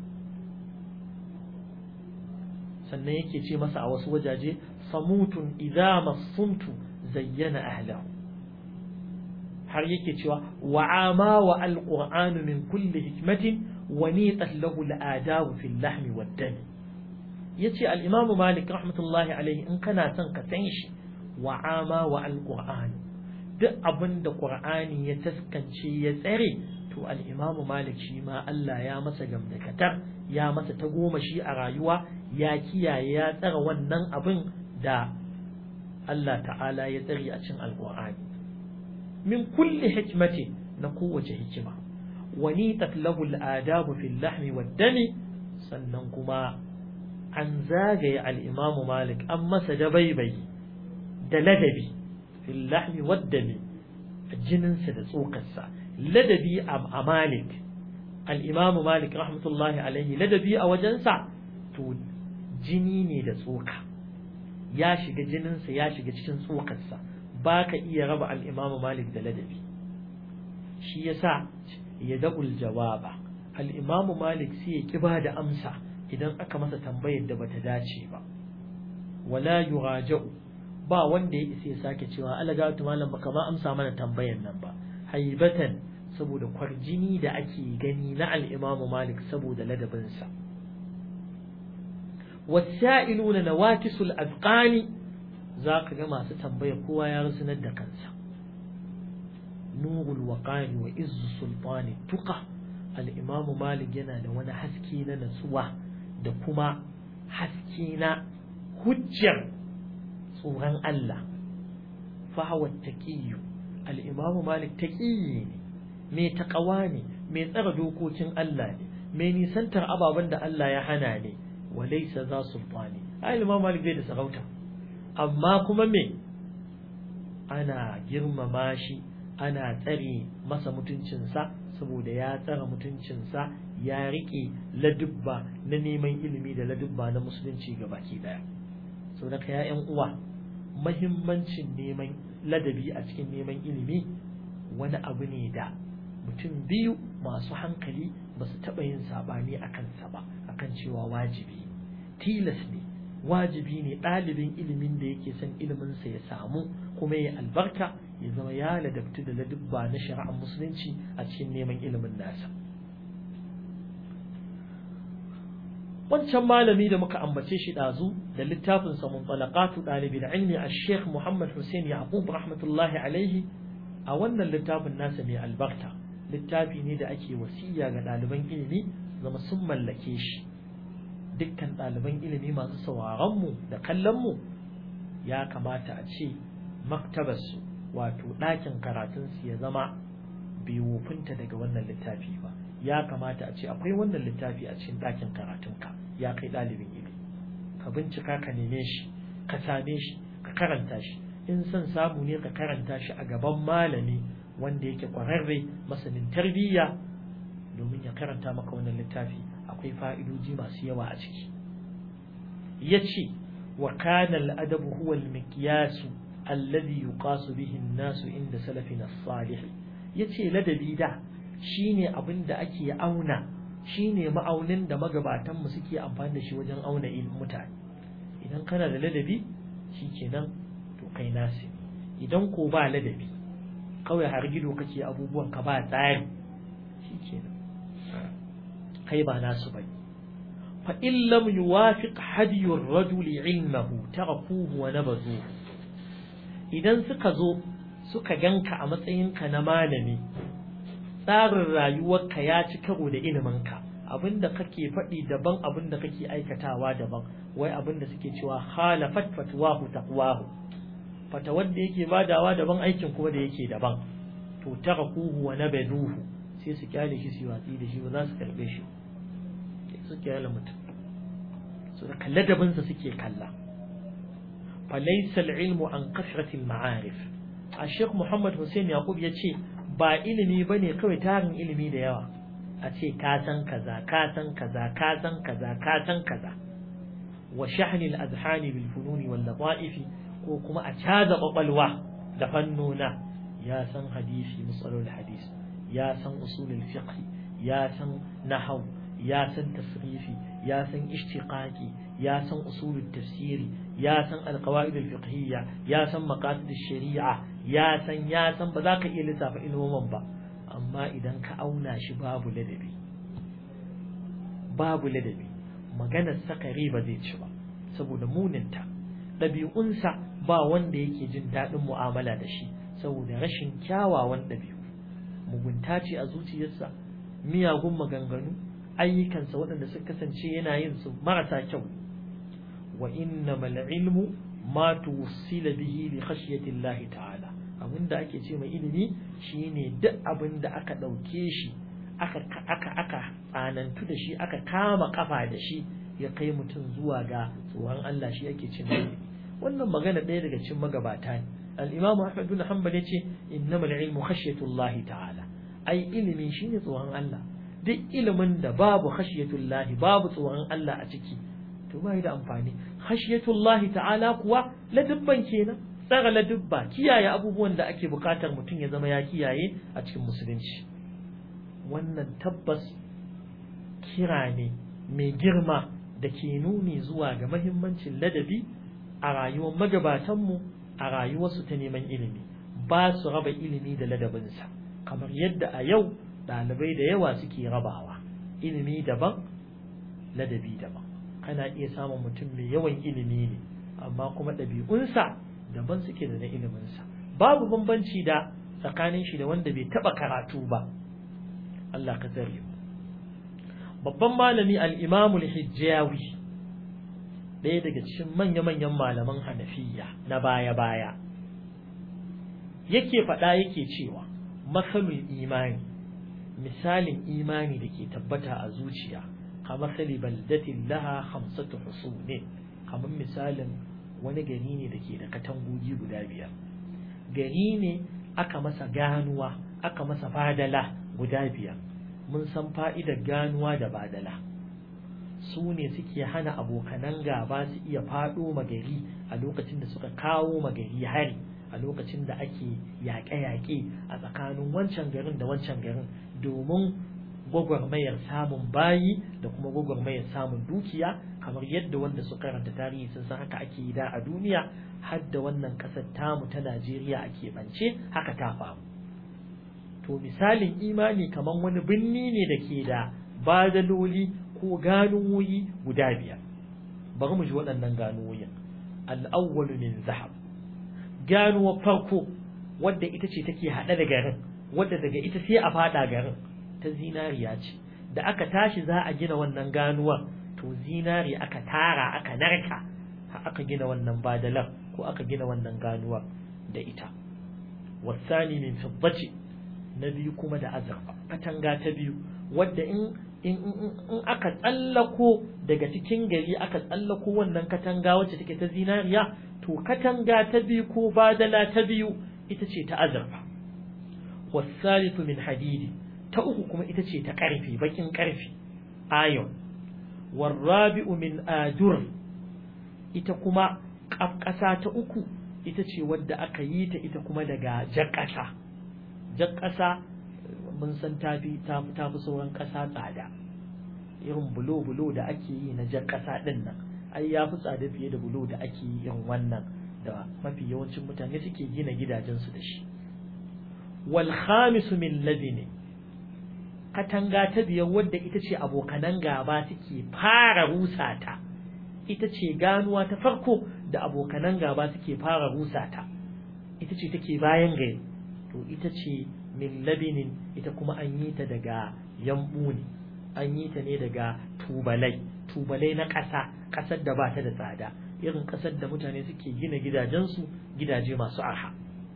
Sannan yake ce masa a wasu wajaje samutun idza masuntu zayyana ahlahu, har yake cewa wa'ama wa alqur'anu min kulli hikmatin wa nitat lahu al-adab fi al-lahm wad-dam yace al-imam Malik rahmatullahi alayhi in kana son ka san shi wa ama wa al-Qur'an duk abinda Qur'ani ya taskance ya tsare to al-imam Malik shi ma Allah ya masa gamdakatar ya masa tagomashi a rayuwa ya kiyaye ya tsara wannan abin da Allah ta'ala ya tsare a cikin al-Qur'ani min kulli hikmati na kowace hikima wanitat lahu al-adab fi al-lahm wad-dam sannan kuma an zagaye al-imam Malik an masa dabaibai da ladabi fi al-lahm wad-dam jininsa da tsokarsa ladabi a Malik al-imam Malik rahmatullahi alaihi ladabi a wajensa to jini ne da tsoka ya shiga jininsa ya shiga cikin tsokarsa baka iya raba al-imam Malik da ladabi shi yasa ya da'ul jawaba al-imam Malik sai ya kiba da amsa idan aka masa tambayar da bata dace ba wala yuraja'u ba wanda ya isa ya sake cewa alagatu malam baka ma amsa mana tambayar nan ba haibatan saboda kwarjini da ake gani na al-imam Malik saboda ladabinsa wasa'iluna nawakisul azqani zaka ga masu tambaya kowa ya rusunar da kansa nurul waqani wa izzu sultani tuqa al-imam Malik yana da wani haske na natsuwa da kuma haske na hujjar tsoron Allah fa huwa taqiyyu al-imam Malik taqiyyi ne mai taqwa ne mai tsara dokokin Allah ne mai nisantar ababen da Allah ya hana ne walaysa za sultani al-imam Malik bai da sarauta amma kuma me ana girmama shi ana tsare masa mutuncinsa saboda ya tsara mutuncinsa ya rike ladubba na neman ilimi da ladubba na musulunci gabaki daya saboda ka ya uwa muhimmancin neman ladabi a cikin neman ilimi wani abu ne da mutum biyu masu hankali ba su taɓa yin saɓani a kansa ba akan cewa wajibi tilas ne wajibi ne ɗalibin ilimin da yake son iliminsa ya samu kuma ya albarka ya zama ya ladabtu da ladubba na shari'ar musulunci a cikin neman ilimin nasa wancan malami da muka ambace shi ɗazu da littafinsa muntalaqatu ɗalibin ilmi a sheikh Muhammad Hussein Yaqub rahmatullahi alaihi a wannan littafin nasa mai albarka littafi ne da ake wasiya ga ɗaliban ilimi zama sun mallake shi dukkan ɗaliban ilimi masu sauraronmu da kallonmu ya kamata a ce maktabarsu wato ɗakin karatunsu ya zama bai wofinta daga wannan littafi ba ya kamata a ce akwai wannan littafi a cikin ɗakin karatunka ya kai ɗalibin ilimi ka bincika ka neme shi ka same shi ka karanta shi in son samu ne ka karanta shi a gaban malami wanda yake ƙwararre masanin tarbiyya domin ya karanta maka wannan littafi akwai fa'idoji masu yawa a ciki yace wa kana al-adabu huwa al-miqyas alladhi yuqasu bihi an-nasu inda salafina as-salih yace ladabi da shine abinda ake auna shine ma'aunin da magabatan mu suke amfani da shi wajen auna ilmin mutane idan kana da ladabi shikenan to kai nasi idan ko ba ladabi kawai har gido kake abubuwan ka ba tsari shikenan kai ba nasu bane fa in lam yuwafiq hadiyu ar-rajuli ilmahu tarakuhu wa nabazuhu idan suka zo suka ganka a matsayinka na malami tsarin rayuwarka ya ci karo da iliminka abinda kake faɗi daban abinda kake aikatawa daban wai abinda suke cewa khalafat fatwahu taqwahu fatawar da yake badawa daban aikin kuma da yake daban to tarakuhu wa nabazuhu sai su kyale shi su watsi da shi ba za su karbe shi su kyale mutum su da kalladabinsa suke kalla falaysa al-ilmu an kashrati al-ma'arif Sheikh Muhammad Hussein Yaqub yace ba ilimi bane kawai tarin ilimi da yawa a ce ka san kaza ka san kaza ka san kaza ka san kaza wa shahni al-adhani bil fununi wal lata'if ko kuma a caza kwakwalwa da fannona ya san hadisi musalul hadis ya san usulul fiqh ya san nahwu ya san tasrifi ya san ishtiqaqi ya san usulul tafsiri ya san alqawaid alfiqhiyya ya san maqasid ash-shari'a ya san ba za ka iya lissafa ilmomin ba amma idan ka auna shi babu ladabi babu ladabi maganar sakare ba zai ci ba saboda muninta ɗabi'unsa ba wanda yake jin daɗin mu'amala da shi saboda rashin kyawawan ɗabi'u mugunta ce a zuciyarsa miyagun maganganu ayyukansa waɗanda suka kasance yana yin su marasa kyau wa innamal ilmu ma tuwsila bihi li khashyati Allah ta'ala abinda ake ce mai ilimi shine duk abinda aka dauke shi aka tsanantu da shi aka kama kafa da shi ya kai mutum zuwa ga tsoron Allah shi yake ce mai ilimi wannan magana ɗaya daga cikin magabata ne al-Imam Ahmad bin Hanbal yace innamal ilmu khashyatu Allah ta'ala ai ilimi shine tsoron Allah duk ilimin da babu khashiyatullahi babu tsoron Allah a ciki to bai da amfani khashiyatullahi ta'ala kuwa ladubban kenan tsara ladubba kiyaye abubuwan da ake bukatar mutum ya zama ya kiyaye a cikin musulunci wannan tabbas kira ne mai girma da ke nuni zuwa ga muhimmancin ladabi a rayuwar magabatanmu a rayuwarsu ta neman ilimi ba su raba ilimi da ladabinsa kamar yadda a yau ɗalibai da yawa suke rabawa ilimi daban ladabi daban kana iya samun mutum mai yawan ilimi ne amma kuma ɗabi'unsa daban suke da na iliminsa babu bambanci da tsakanin shi da wanda bai taɓa karatu ba Allah ka tsare mu babban malami al-Imam al-Hijjawi ɗaya daga cikin manya-manyan malaman Hanafiya na baya-baya yake faɗa yake cewa masalul imani misalin imani da ke tabbata a zuciya kamar sali baldatin laha 5 husunin kamar misalin wani gari ne da ke da katangogi guda 5 gari ne aka masa ganuwa aka masa badala guda 5 mun san fa'idar ganuwa da badala su ne suke hana abokanan gaba su iya faɗo magari a lokacin da suka kawo magari hari a lokacin da ake yaƙe-yaƙe a tsakanin wancan garin da wancan garin domin gwagwarmayar samun bayi da kuma gwagwarmayar samun dukiya kamar yadda wanda suka karanta tarihi sun san haka ake yi da a duniya har da wannan ƙasar tamu ta Najeriya ake bance haka ta faru to misalin imani kamar wani binni ne da ke da badaloli ko ganuwoyi guda 5 bari mu ji waɗannan ganuwoyin al-awwalu min zahab ganuwar farko wadda ita ce take haɗe da garin wadda daga ita sai a fada garin ta zinariya ce da aka tashi za a gina wannan ganuwar to zinari aka tara aka narka aka gina wannan badalar ko aka gina wannan ganuwar da ita wasani min fiddati na biyu kuma da azurfa katanga ta biyu wadda in aka tsallako daga cikin gari aka tsallako wannan katanga wacce take ta zinariya to katanga ta biyu ko badala ta biyu ita ce ta azurfa wasalisu min hadidi ta uku kuma ita ce ta karfe bakin karfe ayon warabi'u min adur ita kuma ƙasa ta uku ita ce wadda aka yi ta ita kuma daga jakƙasa jakƙasa mun san tafi sauran ƙasa tsada irin bulo da ake yi na jakƙasa ɗin nan ai ya fi tsada fiye da bulo da ake yi irin wannan da mafi yawancin mutane suke gina gidajensu da shi wal khamisu min ladini katanga ta biyar wadda ita ce abokanan gaba suke fara rusata ita ce ganuwa ta farko da abokanan gaba suke fara rusata ita ce take bayan gari to ita ce min labinin ita kuma an yi ta daga yambu ne an yi ta ne daga tubalai na ƙasar da ba ta da tsada irin ƙasar da mutane suke gina gidajensu gidaje masu arha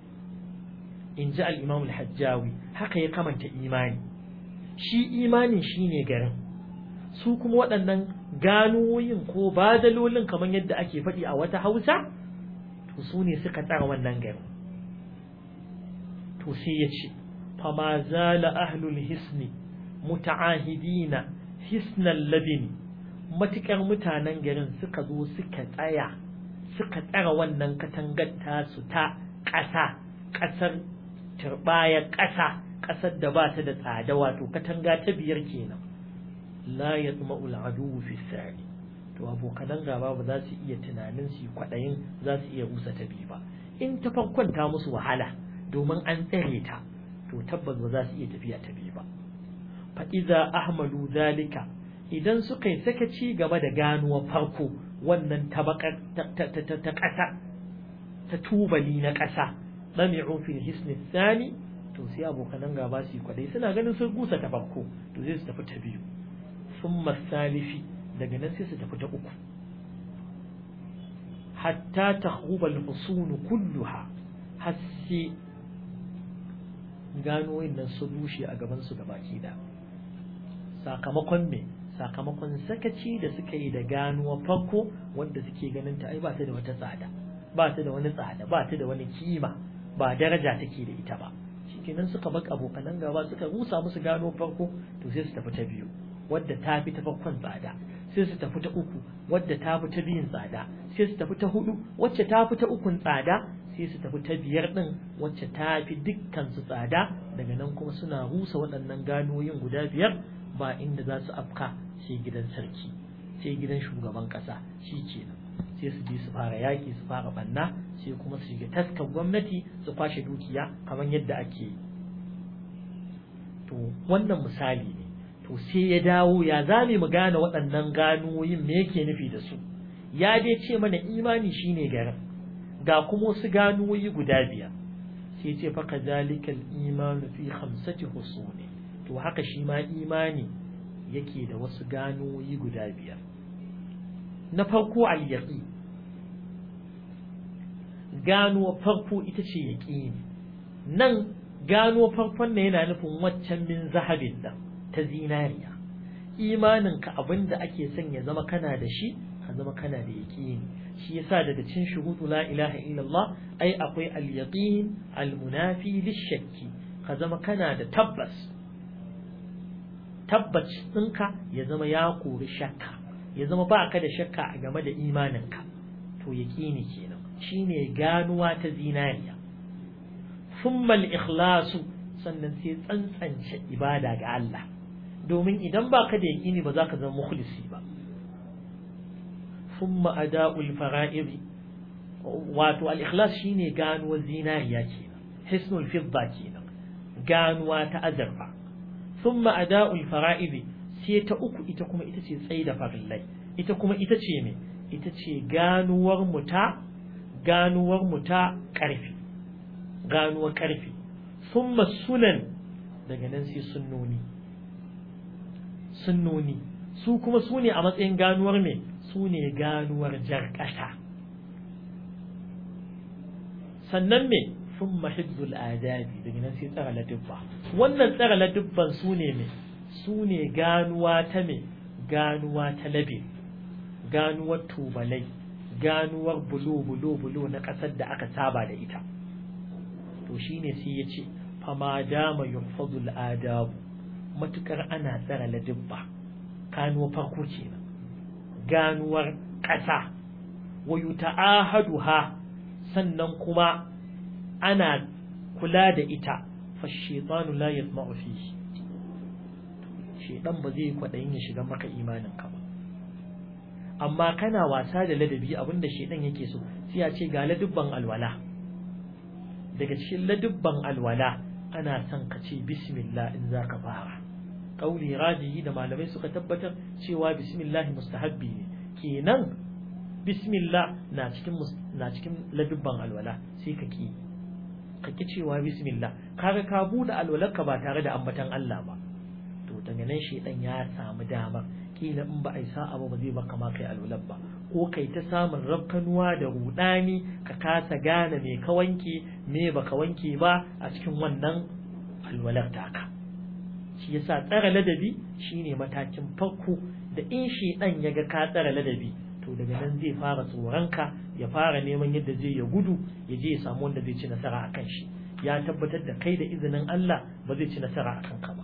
in ji al-Imam al-Hajjawi haka ya kamanta imani shi imanin shine garin su kuma waɗannan ganuwoyin ko badalolin kamar yadda ake faɗi a wata Hausa to su ne suka tsara wannan garin to sai ya ce fama zala ahlul hisni muta'ahidina hisnal labini matukar mutanen garin suka zo suka tsara wannan katangar tasu ta ƙasar turbayar ƙasar da ba ta da tsada wato katanga ta biyar kenan la yatma'u al'adu fi sari to abokan gaba ba za su iya tunanin su kwadayin za su iya rusa ta biyu ba in ta farkon ta musu wahala domin an tsare ta to tabbas ba za su iya tafiya ta biyu ba fa idza ahmalu zalika idan suka yi sakaci game da ganuwar farko wannan tabakar ta ƙasa ta tubali na ƙasa ɗami'u fil hisni thani to sai abokanan gaba su yi kwadai suna ganin sun gusa ta farko to zai su tafi ta biyu summa salifi daga nan sai su tafi ta uku hatta takhruba al-husun kulluha hasi gano wannan su rushe a gaban su gabaki da sakamakon me sakamakon sakaci da suka yi da ganuwa farko wanda suke ganin ta ai ba ta da wata tsada ba ta da wani tsada ba ta da wani kima ba daraja take da ita ba shikenan suka bar abokanan gaba suka rusa musu gano farko to sai su tafi ta biyu wadda ta fi ta farkon tsada sai su tafi ta uku wadda ta fi ta biyun tsada sai su tafi ta hudu wacce ta fi ta ukun tsada sai su tafi ta biyar din wacce ta fi dukkan su tsada daga nan kuma suna rusa waɗannan ganoyin guda biyar ba inda za su afka sai gidan sarki sai gidan shugaban ƙasa shikenan sai su je su fara yaki su fara banna sai kuma su shiga taskar gwamnati su kwashe dukiya kamar yadda ake yi to wannan misali ne to sai ya dawo ya zame mu gane waɗannan ganoyin me yake nufi da su ya dai ce mana imani shine garin ga kuma wasu ganoyi guda biyar sai ce fa kadhalikal imanu fi khamsati husuni to haka shi ma imani yake da wasu ganoyi guda biyar na farko al-yaqin gano farko ita ce yaqini nan gano farkon ne yana nufin waccan min zahabin da ta zinariya imaninka abinda ake son ya zama kana da shi ka zama kana da yaqini shi yasa daga cikin shuhudu la ilaha illallah ai akwai al-yaqin al-munafi lish-shakki ka zama kana da tabbas ɗinka ya zama ya kori shakka ya zama ba ka da shakka a game da imaninka to yaqini kenan shine ganuwa ta zinariya thumma al-ikhlasu sannan sai tsantsance ibada ga Allah domin idan baka da yaqini ba za ka zama mukhlisi ba thumma ada'ul fara'id wato al-ikhlas shine ganuwar zinariya kenan hisnul fidda kenan ganuwa ta azurfa thumma ada'ul fara'id sai ta uku ita kuma ita ce tsaida farillai ita kuma ita ce me ita ce ganuwar mu ta karfi ganuwar karfi thumma sunan daga nan sai sunnoni su kuma su ne a matsayin ganuwar me su ne ganuwar jar ƙasa sannan me thumma hifzul adabi daga nan sai tsara ladubba wannan tsara ladubban su ne me su ne ganuwa ta labe ganuwar tubalai ganuwar bulo na ƙasar da aka saba da ita to shine sai ya ce fama dama yuhfazul adabu matukar ana tsara ladubba ganuwar farko kenan ganuwar ƙasa wa yuta'ahaduha sannan kuma ana kula da ita fa shaytanu la yatma'u fihi shaytan ba zai kwadayin ya shiga maka imanin ka ba amma kana wasa da ladabi abinda shaytan yake so sai ya ce ga ladubban alwala daga cikin ladubban alwala ana son ka ce bismillah in zaka fara kauli rajihi da malamai suka tabbatar cewa bismillah mustahabbi ne kenan bismillah na cikin ladubban alwala sai ka ki cewa bismillah kaga ka bude alwalarka ba tare da ambatan Allah ba to daga nan shedan ya samu damar kila in ba ai sa'a ba zai baka ma kai alwalar ba ko kai ta samun rabkanuwa da rudani ka kasa gane me ka wanke me baka wanke ba a cikin wannan alwalar taka shi yasa tsara ladabi shine matakin farko da in shedan yaga ka tsara ladabi to daga nan zai fara tsoronka ya fara neman yadda zai ya gudu ya je ya samu wanda zai ci nasara akan shi ya tabbatar da kai da izinin Allah ba zai ci nasara akan ka ba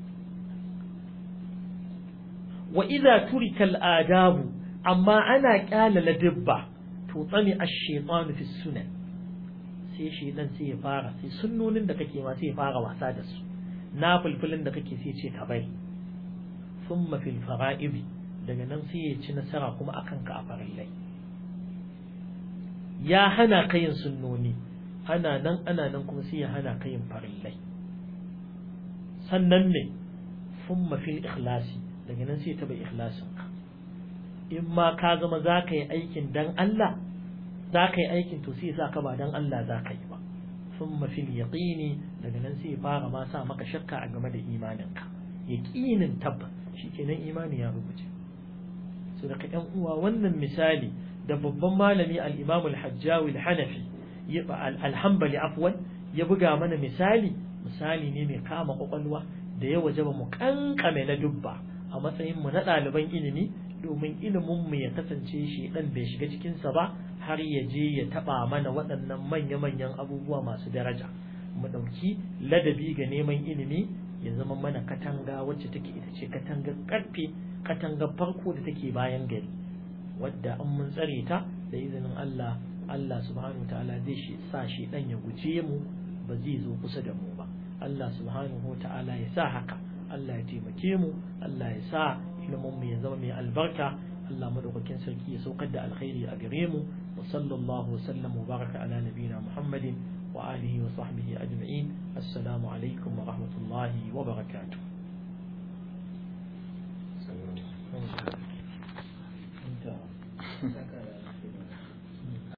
wa idza turika al-adabu amma ana kyala ladabba to tsami ash-shaytanu fi sunan sai shedan sai ya fara sai sunnonin da kake ma sai ya fara wasa da su na fulfulin da kake sai ce ka bai thumma fil fara'id daga nan sai ya ci nasara kuma akan ka a farillai ya hana ka yin sunnoni ana nan kuma sai ya hana ka yin farillai sannan ne thumma fil ikhlasi daga nan sai ta bai ikhlasinka. In ma ka zama za ka yi aikin dan Allah, za ka yi aikin to sai sa ka ba dan Allah za ka yi ba. Thumma fil yaqini, daga nan sai fara ma sa maka shakka a game da imaninka. Yaqinin tabbas shikenan imani ya rubuce. So daga ƴan uwa wannan misali da babban malami al-Imam al-Hajjawi al-Hanafi al-Hanbali afwan ya buga mana misali ne mai kama kwakwalwa da ya wajaba mu kankame na dubba a matsayin mu na ɗaliban ilimi, domin ilimin mu ya kasance shi dan bai shiga cikin sa ba har ya je ya taba mana waɗannan manya-manyan abubuwa masu daraja. Mu dauki ladabi ga neman ilimi ya zama mana katanga wacce take ita ce katangar karfe, katangar farko da take bayan gari, wadda an mun tsare ta da izinin Allah subhanahu ta'ala zai sa shi dan ya guje mu, ba zai zo kusa da mu ba. Allah subhanahu ta'ala ya sa haka, Allah ya taimake mu, Allah ya sa ilimin mu ya zama mai albarka, Allah madaukakin sarki ya saukar da alkhairi a gare mu. Wa sallallahu wa sallam wa baraka ala nabiyina Muhammadin wa alihi wa sahbihi ajma'in. Assalamu alaikum wa rahmatullahi wa barakatuh.